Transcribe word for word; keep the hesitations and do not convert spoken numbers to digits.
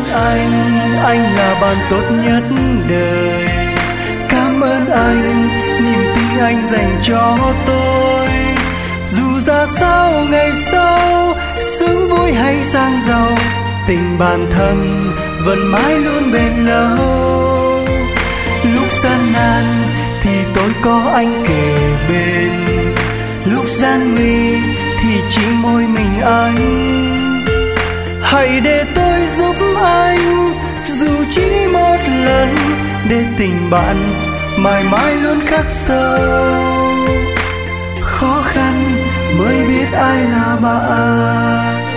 anh, anh là bạn tốt nhất đời. Cảm ơn anh, niềm tin anh dành cho tôi. Dù ra sao ngày sau, sướng vui hay sang giàu, tình bạn thân vẫn mãi luôn bền lâu. Lúc gian nan thì tôi có anh kề bên, lúc gian nguy thì chỉ mỗi mình anh. Hãy để tôi giúp anh, dù chỉ một lần, để tình bạn mãi mãi luôn khắc sâu. Khó khăn mới biết ai là bạn.